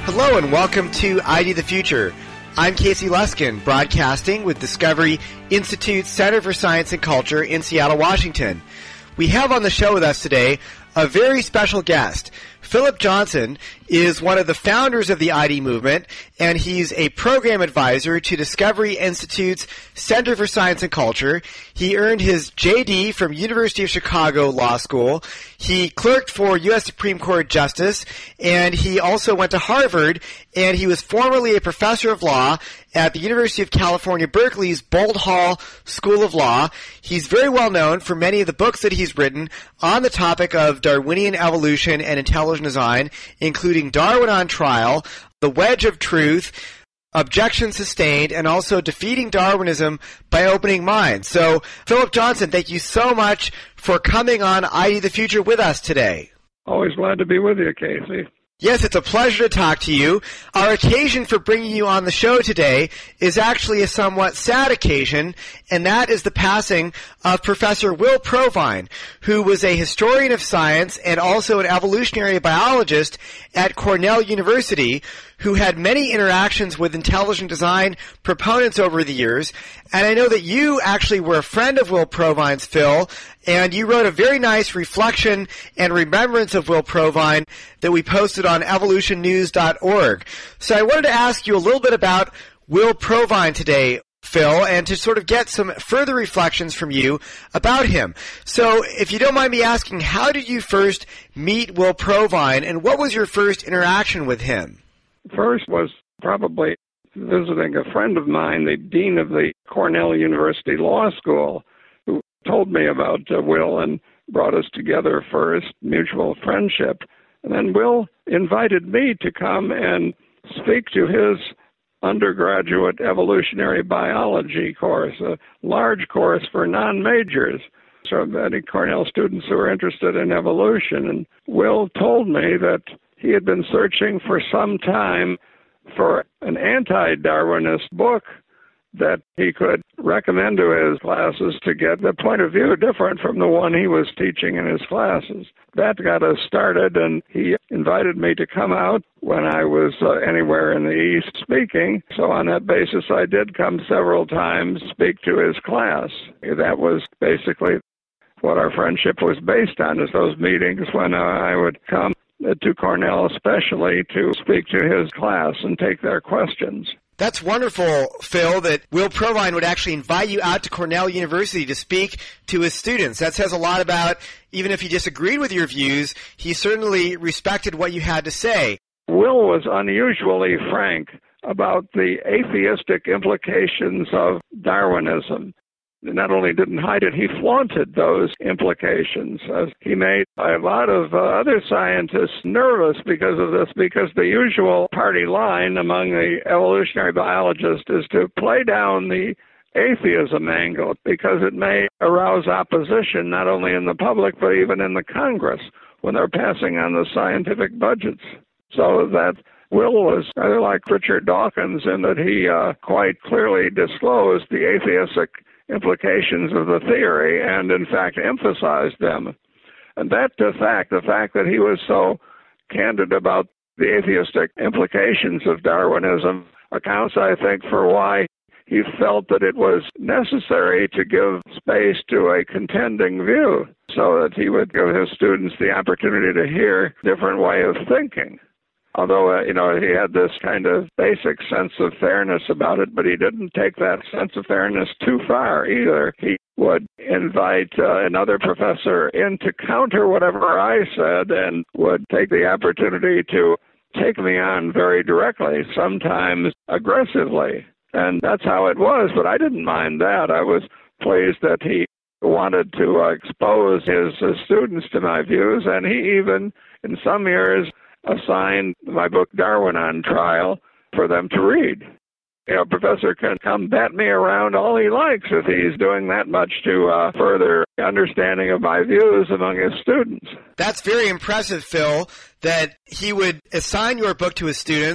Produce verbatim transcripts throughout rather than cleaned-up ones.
Hello and welcome to I D the Future. I'm Casey Luskin, broadcasting with Discovery Institute Center for Science and Culture in Seattle, Washington. We have on the show with us today a very special guest. Philip Johnson is one of the founders of the I D movement, and he's a program advisor to Discovery Institute's Center for Science and Culture. He earned his J D from University of Chicago Law School. He clerked for U S Supreme Court Justice, and he also went to Harvard, and he was formerly a professor of law at the University of California, Berkeley's Bold Hall School of Law. He's very well known for many of the books that he's written on the topic of Darwinian evolution and intelligent design, including Darwin on Trial, The Wedge of Truth, Objection Sustained, and also Defeating Darwinism by Opening Minds. So, Philip Johnson, thank you so much for coming on I D the Future with us today. Always glad to be with you, Casey. Yes, it's a pleasure to talk to you. Our occasion for bringing you on the show today is actually a somewhat sad occasion, and that is the passing of Professor Will Provine, who was a historian of science and also an evolutionary biologist at Cornell University, who had many interactions with intelligent design proponents over the years. And I know that you actually were a friend of Will Provine's, Phil, and you wrote a very nice reflection and remembrance of Will Provine that we posted on evolution news dot org. So I wanted to ask you a little bit about Will Provine today, Phil, and to sort of get some further reflections from you about him. So if you don't mind me asking, how did you first meet Will Provine, and what was your first interaction with him? First was probably visiting a friend of mine, the dean of the Cornell University Law School, who told me about uh, Will and brought us together for his mutual friendship. And then Will invited me to come and speak to his undergraduate evolutionary biology course, a large course for non-majors, so many Cornell students who are interested in evolution. And Will told me that he had been searching for some time for an anti-Darwinist book that he could recommend to his classes to get the point of view different from the one he was teaching in his classes. That got us started, and he invited me to come out when I was uh, anywhere in the East speaking. So on that basis, I did come several times to speak to his class. That was basically what our friendship was based on, is those meetings when uh, I would come to Cornell especially to speak to his class and take their questions. That's wonderful, Phil, that Will Provine would actually invite you out to Cornell University to speak to his students. That says a lot about, even if he disagreed with your views, he certainly respected what you had to say. Will was unusually frank about the atheistic implications of Darwinism. Not only didn't hide it, he flaunted those implications. Uh, he made a lot of uh, other scientists nervous because of this, because the usual party line among the evolutionary biologists is to play down the atheism angle, because it may arouse opposition not only in the public but even in the Congress when they're passing on the scientific budgets. So that Will was rather like Richard Dawkins in that he uh, quite clearly disclosed the atheistic implications of the theory and, in fact, emphasized them. And that uh, fact, the fact that he was so candid about the atheistic implications of Darwinism, accounts, I think, for why he felt that it was necessary to give space to a contending view so that he would give his students the opportunity to hear a different way of thinking. Although, uh, you know, he had this kind of basic sense of fairness about it, but he didn't take that sense of fairness too far either. He would invite uh, another professor in to counter whatever I said and would take the opportunity to take me on very directly, sometimes aggressively. And that's how it was, but I didn't mind that. I was pleased that he wanted to uh, expose his uh, students to my views, and he even, in some years, assigned my book Darwin on Trial for them to read. You know, Professor can come bat me around all he likes if he's doing that much to uh, further understanding of my views among his students. That's very impressive, Phil, that he would assign your book to his students.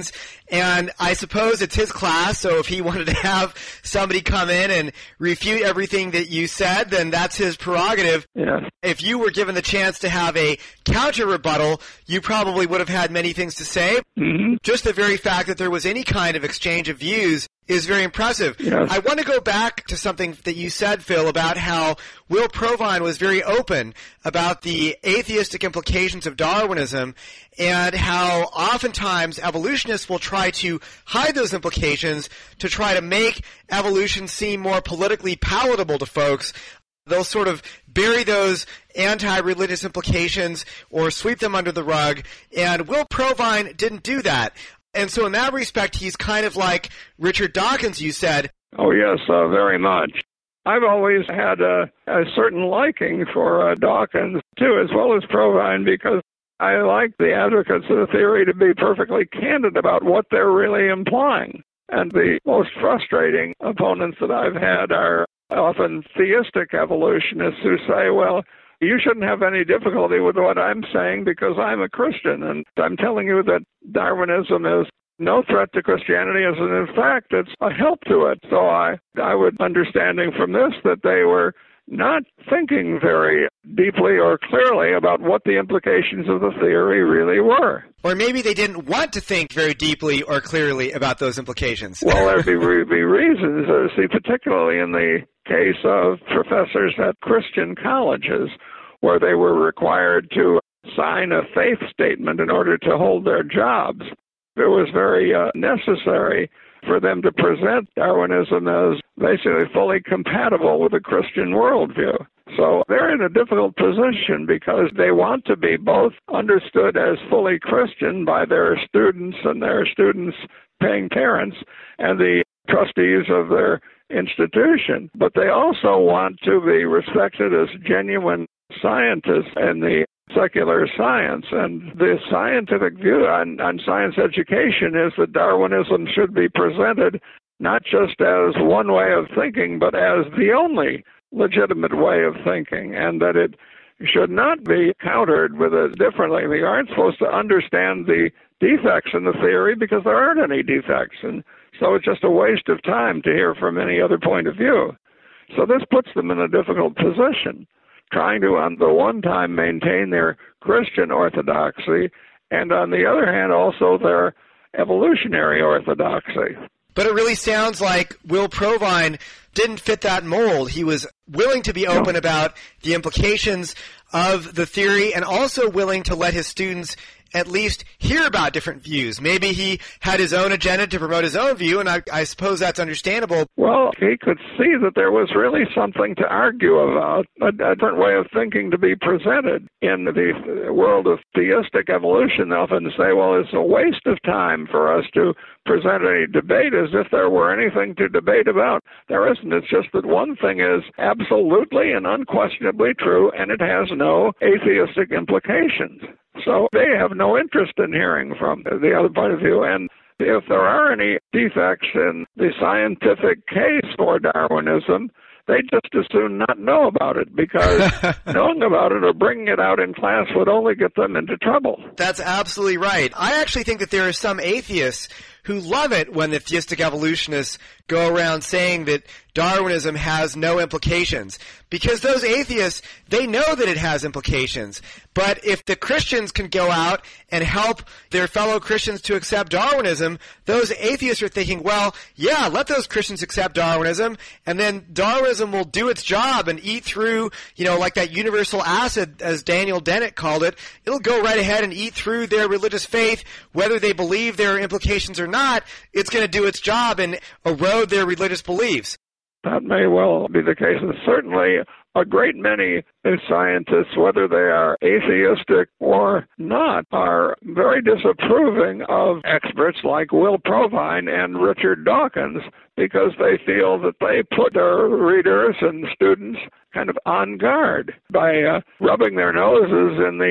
And I suppose it's his class, so if he wanted to have somebody come in and refute everything that you said, then that's his prerogative. Yes. If you were given the chance to have a counter rebuttal, you probably would have had many things to say. Mm-hmm. Just the very fact that there was any kind of exchange of views is very impressive. Yes. I want to go back to something that you said, Phil, about how Will Provine was very open about the atheistic implications of Darwinism and how oftentimes evolutionists will try to hide those implications to try to make evolution seem more politically palatable to folks. They'll sort of bury those anti-religious implications or sweep them under the rug, and Will Provine didn't do that. And so in that respect, he's kind of like Richard Dawkins, you said. Oh, yes, uh, very much. I've always had a, a certain liking for uh, Dawkins, too, as well as Provine, because I like the advocates of the theory to be perfectly candid about what they're really implying. And the most frustrating opponents that I've had are often theistic evolutionists who say, well, you shouldn't have any difficulty with what I'm saying because I'm a Christian, and I'm telling you that Darwinism is no threat to Christianity, and in fact, it's a help to it. So I, I would, understanding from this, that they were not thinking very deeply or clearly about what the implications of the theory really were. Or maybe they didn't want to think very deeply or clearly about those implications. Well, there'd be, be reasons. Uh, see, particularly in the case of professors at Christian colleges, where they were required to sign a faith statement in order to hold their jobs. It was very uh, necessary for them to present Darwinism as basically fully compatible with a Christian worldview. So they're in a difficult position because they want to be both understood as fully Christian by their students and their students' paying parents and the trustees of their institution. But they also want to be respected as genuine scientists in the secular science. And the scientific view on, on science education is that Darwinism should be presented not just as one way of thinking, but as the only legitimate way of thinking, and that it should not be countered with it differently. We aren't supposed to understand the defects in the theory because there aren't any defects, and so it's just a waste of time to hear from any other point of view. So this puts them in a difficult position, trying to, on the one time, maintain their Christian orthodoxy, and on the other hand, also their evolutionary orthodoxy. But it really sounds like Will Provine didn't fit that mold. He was willing to be open No. about the implications of the theory and also willing to let his students at least hear about different views. Maybe he had his own agenda to promote his own view, and I, I suppose that's understandable. Well, he could see that there was really something to argue about, a, a different way of thinking to be presented. In the world of theistic evolution, they often say, well, it's a waste of time for us to present any debate as if there were anything to debate about. There isn't. It's just that one thing is absolutely and unquestionably true, and it has no atheistic implications. So they have no interest in hearing from the other point of view. And if there are any defects in the scientific case for Darwinism, they just as soon not know about it, because knowing about it or bringing it out in class would only get them into trouble. That's absolutely right. I actually think that there are some atheists who love it when the theistic evolutionists go around saying that Darwinism has no implications. Because those atheists, they know that it has implications. But if the Christians can go out and help their fellow Christians to accept Darwinism, those atheists are thinking, well, yeah, let those Christians accept Darwinism, and then Darwinism will do its job and eat through, you know, like that universal acid, as Daniel Dennett called it. It'll go right ahead and eat through their religious faith, whether they believe there are implications or not. It's going to do its job and erode their religious beliefs. That may well be the case. And certainly a great many scientists, whether they are atheistic or not, are very disapproving of experts like Will Provine and Richard Dawkins, because they feel that they put their readers and students kind of on guard by uh, rubbing their noses in the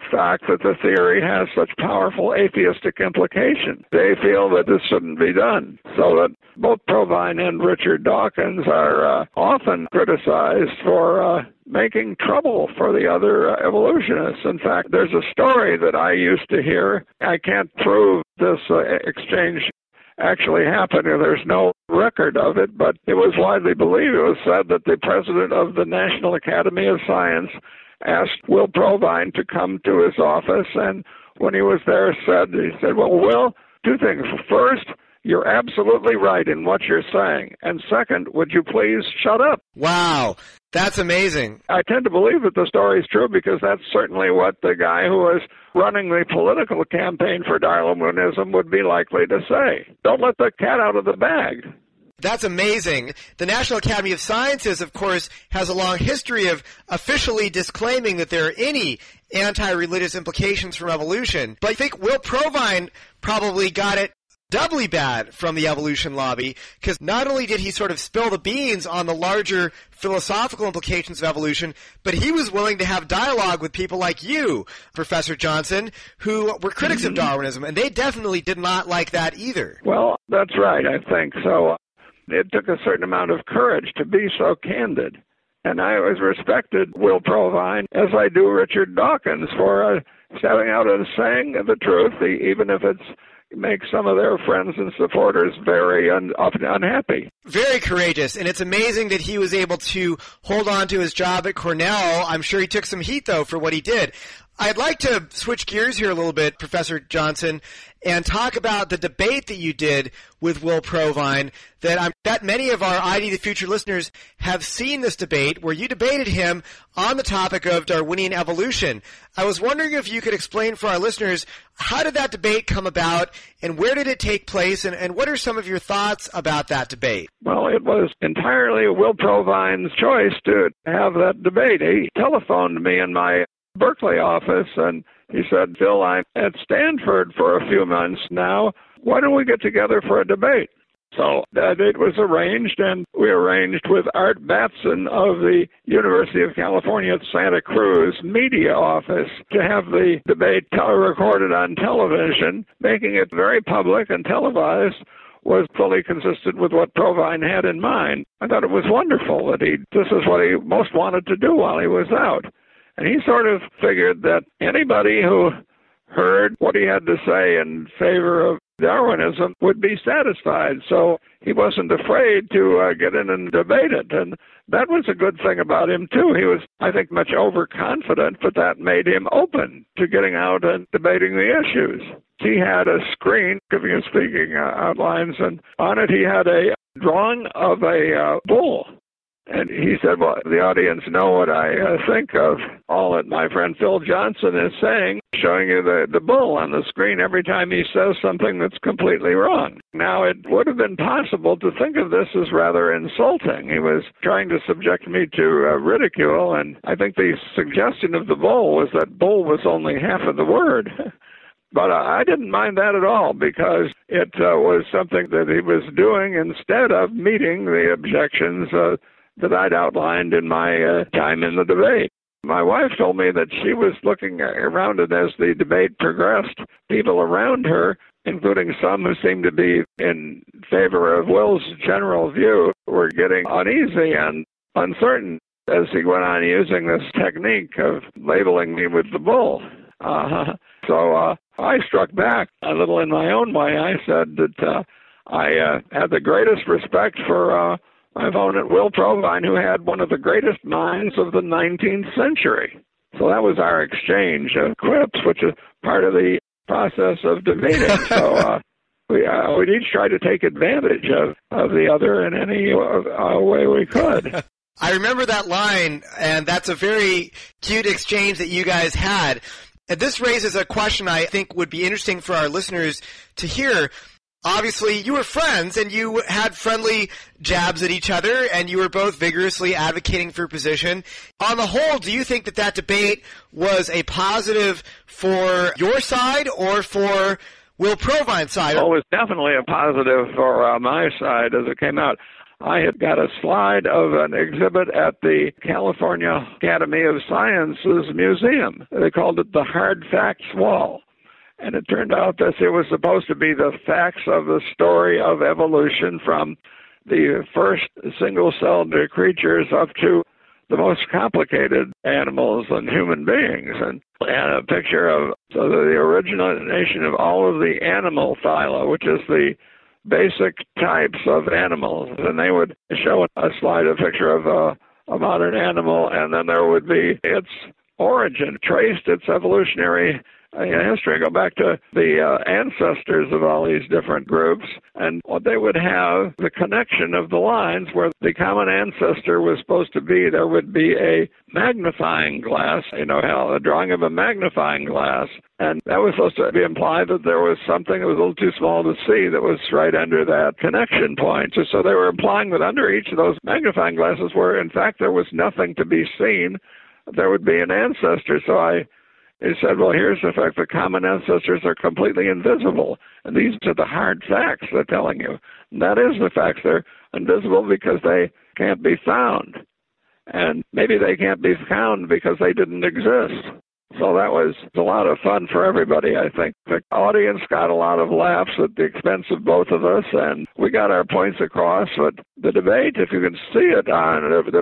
fact that the theory has such powerful atheistic implications. They feel that this shouldn't be done. So that both Provine and Richard Dawkins are uh, often criticized for uh, making trouble for the other uh, evolutionists. In fact, there's a story that I used to hear. I can't prove this uh, exchange actually happened, or there's no record of it, but it was widely believed. It was said that the president of the National Academy of Science asked Will Provine to come to his office, and when he was there, said he said, "Well, Will, two things. First, you're absolutely right in what you're saying, and second, would you please shut up?" Wow, that's amazing. I tend to believe that the story is true because that's certainly what the guy who was running the political campaign for Darwinism would be likely to say. Don't let the cat out of the bag. That's amazing. The National Academy of Sciences, of course, has a long history of officially disclaiming that there are any anti-religious implications from evolution. But I think Will Provine probably got it doubly bad from the evolution lobby, because not only did he sort of spill the beans on the larger philosophical implications of evolution, but he was willing to have dialogue with people like you, Professor Johnson, who were critics mm-hmm. of Darwinism, and they definitely did not like that either. Well, that's right, I think so. It took a certain amount of courage to be so candid. And I always respected Will Provine, as I do Richard Dawkins, for uh, stepping out and saying the truth, even if it's make some of their friends and supporters very un- often unhappy. Very courageous, and it's amazing that he was able to hold on to his job at Cornell. I'm sure he took some heat, though, for what he did. I'd like to switch gears here a little bit, Professor Johnson, and talk about the debate that you did with Will Provine. That I bet many of our I D the Future listeners have seen this debate where you debated him on the topic of Darwinian evolution. I was wondering if you could explain for our listeners, how did that debate come about, and where did it take place, and, and what are some of your thoughts about that debate? Well, it was entirely Will Provine's choice to have that debate. He telephoned me in my Berkeley office, and he said, "Phil, I'm at Stanford for a few months now. Why don't we get together for a debate?" So that date was arranged, and we arranged with Art Batson of the University of California at Santa Cruz media office to have the debate recorded on television. Making it very public and televised was fully consistent with what Provine had in mind. I thought it was wonderful that he, this is what he most wanted to do while he was out. And he sort of figured that anybody who heard what he had to say in favor of Darwinism would be satisfied. So he wasn't afraid to uh, get in and debate it. And that was a good thing about him, too. He was, I think, much overconfident, but that made him open to getting out and debating the issues. He had a screen giving his speaking uh, outlines, and on it he had a drawing of a uh, bull. And he said, well, the audience know what I uh, think of all that my friend Phil Johnson is saying, showing you the, the bull on the screen every time he says something that's completely wrong. Now, it would have been possible to think of this as rather insulting. He was trying to subject me to uh, ridicule, and I think the suggestion of the bull was that bull was only half of the word. But uh, I didn't mind that at all, because it uh, was something that he was doing instead of meeting the objections uh, that I'd outlined in my uh, time in the debate. My wife told me that she was looking around it as the debate progressed. People around her, including some who seemed to be in favor of Will's general view, were getting uneasy and uncertain as he went on using this technique of labeling me with the bull. Uh, so uh, I struck back a little in my own way. I said that uh, I uh, had the greatest respect for uh, my opponent, Will Provine, who had one of the greatest minds of the nineteenth century. So that was our exchange of quips, which is part of the process of debating. So uh, we uh, we'd each try to take advantage of, of the other in any uh, way we could. I remember that line, and that's a very cute exchange that you guys had. And this raises a question I think would be interesting for our listeners to hear. Obviously, you were friends, and you had friendly jabs at each other, and you were both vigorously advocating for your position. On the whole, do you think that that debate was a positive for your side or for Will Provine's side? Well, it was definitely a positive for uh, my side as it came out. I had got a slide of an exhibit at the California Academy of Sciences Museum. They called it the Hard Facts Wall. And it turned out that it was supposed to be the facts of the story of evolution from the first single-celled creatures up to the most complicated animals and human beings. And, and a picture of so the origination of all of the animal phyla, which is the basic types of animals. And they would show a slide, a picture of a, a modern animal, and then there would be its origin, traced its evolutionary uh, history, go back to the uh, ancestors of all these different groups, and what they would have, the connection of the lines where the common ancestor was supposed to be. There would be a magnifying glass, you know, how a drawing of a magnifying glass, and that was supposed to be implied that there was something that was a little too small to see that was right under that connection point. So they were implying that under each of those magnifying glasses where, in fact, there was nothing to be seen, there would be an ancestor. So I he said, well, here's the fact that common ancestors are completely invisible. And these are the hard facts they're telling you. And that is the facts. They're invisible because they can't be found. And maybe they can't be found because they didn't exist. So that was a lot of fun for everybody, I think. The audience got a lot of laughs at the expense of both of us, and we got our points across. But the debate, if you can see it on the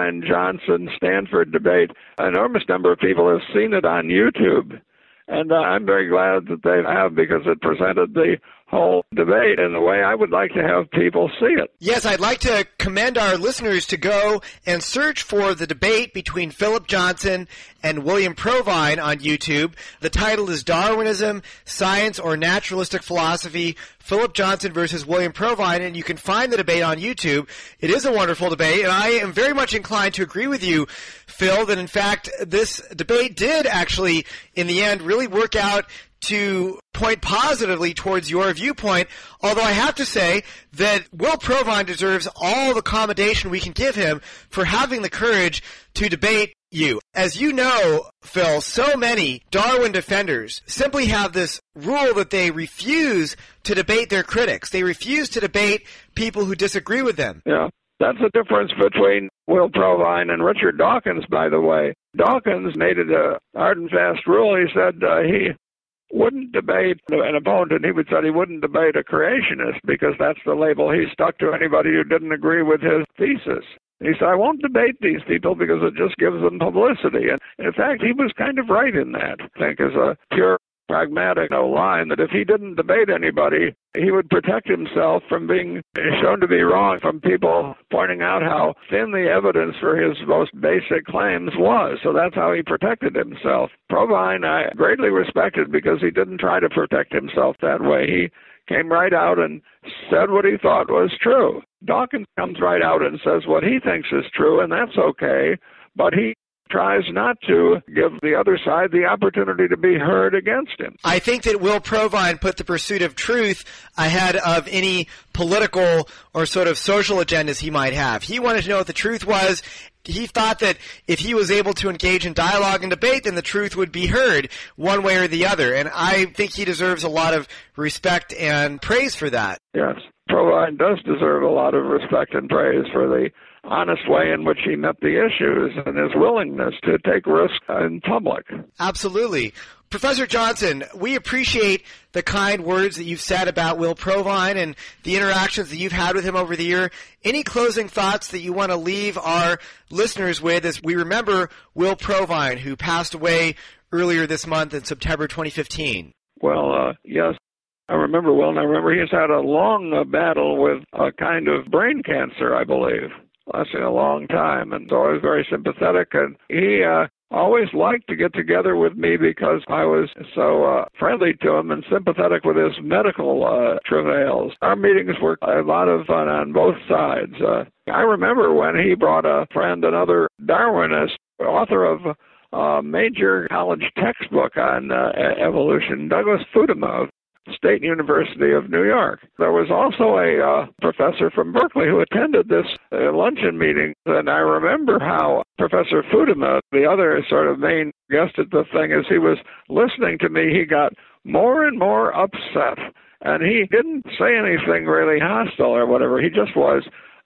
Provine-Johnson-Stanford debate, an enormous number of people have seen it on YouTube. And uh, I'm very glad that they have, because it presented the whole debate in the way I would like to have people see it. Yes, I'd like to commend our listeners to go and search for the debate between Philip Johnson and William Provine on YouTube. The title is Darwinism, Science, or Naturalistic Philosophy, Philip Johnson versus William Provine, and you can find the debate on YouTube. It is a wonderful debate, and I am very much inclined to agree with you, Phil, that in fact this debate did actually, in the end, really work out to point positively towards your viewpoint, although I have to say that Will Provine deserves all the commendation we can give him for having the courage to debate you. As you know, Phil, so many Darwin defenders simply have this rule that they refuse to debate their critics. They refuse to debate people who disagree with them. Yeah. That's the difference between Will Provine and Richard Dawkins, by the way. Dawkins made it a hard and fast rule. He said uh, he wouldn't debate an opponent. He would say he wouldn't debate a creationist because that's the label he stuck to anybody who didn't agree with his thesis. He said, I won't debate these people because it just gives them publicity. And in fact, he was kind of right in that, I think, as a pure pragmatic no line, that if he didn't debate anybody, he would protect himself from being shown to be wrong, from people pointing out how thin the evidence for his most basic claims was. So that's how he protected himself. Provine I greatly respected because he didn't try to protect himself that way. He came right out and said what he thought was true. Dawkins comes right out and says what he thinks is true, and that's okay, but he tries not to give the other side the opportunity to be heard against him. I think that Will Provine put the pursuit of truth ahead of any political or sort of social agendas he might have. He wanted to know what the truth was. He thought that if he was able to engage in dialogue and debate, then the truth would be heard one way or the other. And I think he deserves a lot of respect and praise for that. Yes, Provine does deserve a lot of respect and praise for the honest way in which he met the issues and his willingness to take risks in public. Absolutely. Professor Johnson, we appreciate the kind words that you've said about Will Provine and the interactions that you've had with him over the year. Any closing thoughts that you want to leave our listeners with as we remember Will Provine, who passed away earlier this month in September twenty fifteen? Well, uh, yes, I remember Will, and I remember he's had a long uh, battle with a kind of brain cancer, I believe, lasting a long time, and so I was very sympathetic, and he uh, always liked to get together with me because I was so uh, friendly to him and sympathetic with his medical uh, travails. Our meetings were a lot of fun on both sides. Uh, I remember when he brought a friend, another Darwinist, author of a major college textbook on uh, evolution, Douglas Futema, State University of New York. There was also a uh, professor from Berkeley who attended this uh, luncheon meeting, and I remember how Professor Futema, the other sort of main guest at the thing, as he was listening to me, he got more and more upset, and he didn't say anything really hostile or whatever. He just was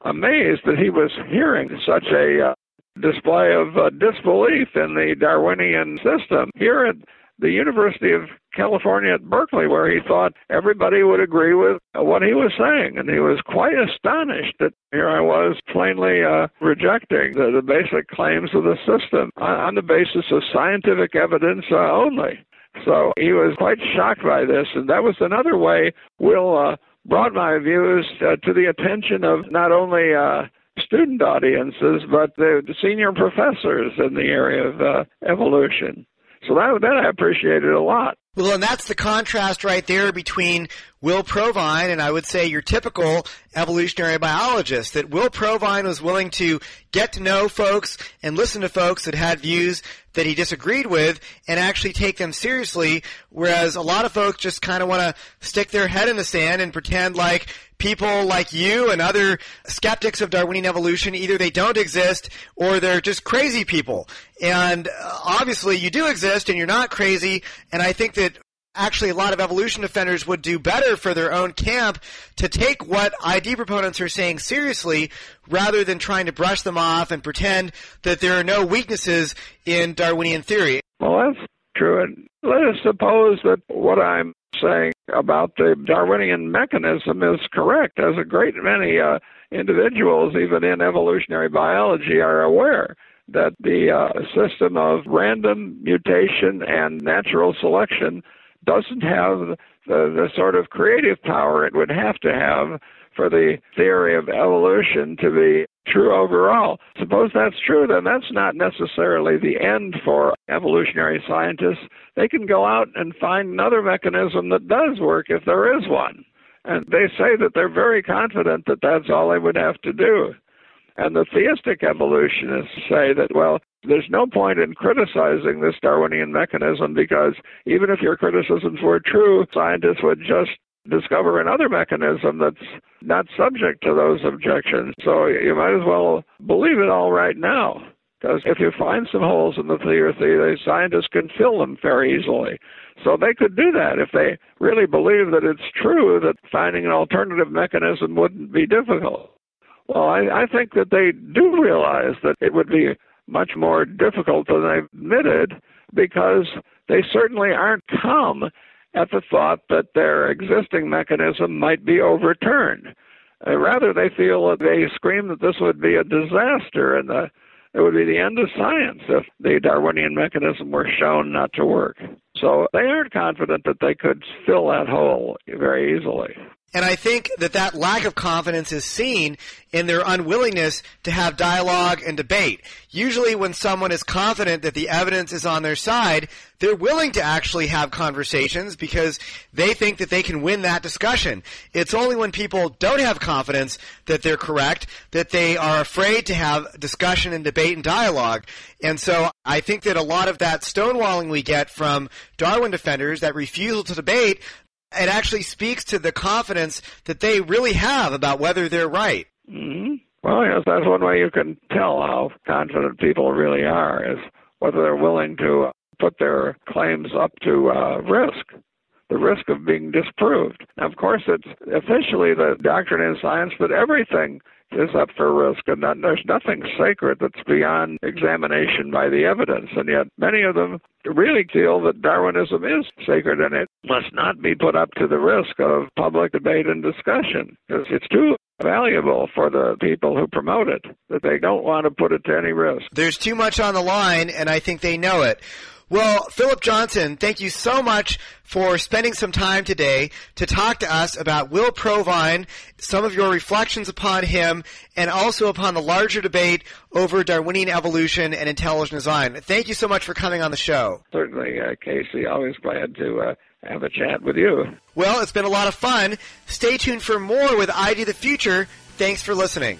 amazed that he was hearing such a uh, display of uh, disbelief in the Darwinian system here at the University of California at Berkeley, where he thought everybody would agree with what he was saying. And he was quite astonished that here I was plainly uh, rejecting the, the basic claims of the system on, on the basis of scientific evidence uh, only. So he was quite shocked by this, and that was another way Will uh, brought my views uh, to the attention of not only uh, student audiences, but the, the senior professors in the area of uh, evolution. So that, that I appreciated a lot. Well, and that's the contrast right there between Will Provine and I would say your typical evolutionary biologist, that Will Provine was willing to get to know folks and listen to folks that had views that he disagreed with and actually take them seriously, whereas a lot of folks just kind of want to stick their head in the sand and pretend like people like you and other skeptics of Darwinian evolution, either they don't exist or they're just crazy people. And uh, obviously you do exist and you're not crazy, and I think that actually a lot of evolution defenders would do better for their own camp to take what I D proponents are saying seriously rather than trying to brush them off and pretend that there are no weaknesses in Darwinian theory. Well, that's true. And let us suppose that what I'm saying about the Darwinian mechanism is correct, as a great many uh, individuals, even in evolutionary biology, are aware that the uh, system of random mutation and natural selection doesn't have the, the sort of creative power it would have to have for the theory of evolution to be true overall. Suppose that's true, then that's not necessarily the end for evolutionary scientists. They can go out and find another mechanism that does work if there is one. And they say that they're very confident that that's all they would have to do. And the theistic evolutionists say that, well, there's no point in criticizing this Darwinian mechanism because even if your criticisms were true, scientists would just discover another mechanism that's not subject to those objections. So you might as well believe it all right now, because if you find some holes in the theory, the scientists can fill them very easily. So they could do that if they really believe that it's true that finding an alternative mechanism wouldn't be difficult. Well, I, I think that they do realize that it would be much more difficult than they've admitted, because they certainly aren't calm at the thought that their existing mechanism might be overturned. Uh, rather, they feel that they scream that this would be a disaster and the, it would be the end of science if the Darwinian mechanism were shown not to work. So they aren't confident that they could fill that hole very easily. And I think that that lack of confidence is seen in their unwillingness to have dialogue and debate. Usually when someone is confident that the evidence is on their side, they're willing to actually have conversations because they think that they can win that discussion. It's only when people don't have confidence that they're correct that they are afraid to have discussion and debate and dialogue. And so I think that a lot of that stonewalling we get from Darwin defenders, that refusal to debate, it actually speaks to the confidence that they really have about whether they're right. Mm-hmm. Well, yes, that's one way you can tell how confident people really are, is whether they're willing to put their claims up to uh, risk, the risk of being disproved. Now, of course, it's officially the doctrine in science that everything is up for risk, and that there's nothing sacred that's beyond examination by the evidence. And yet many of them really feel that Darwinism is sacred and it must not be put up to the risk of public debate and discussion, because it's too valuable for the people who promote it, that they don't want to put it to any risk. There's too much on the line, and I think they know it. Well, Philip Johnson, thank you so much for spending some time today to talk to us about Will Provine, some of your reflections upon him, and also upon the larger debate over Darwinian evolution and intelligent design. Thank you so much for coming on the show. Certainly, uh, Casey. Always glad to uh, have a chat with you. Well, it's been a lot of fun. Stay tuned for more with I D the Future. Thanks for listening.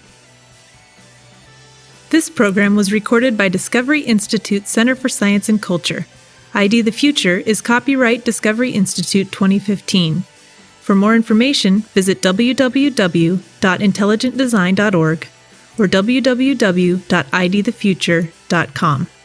This program was recorded by Discovery Institute Center for Science and Culture. I D the Future is copyright Discovery Institute twenty fifteen. For more information, visit w w w dot intelligent design dot org or w w w dot i d the future dot com.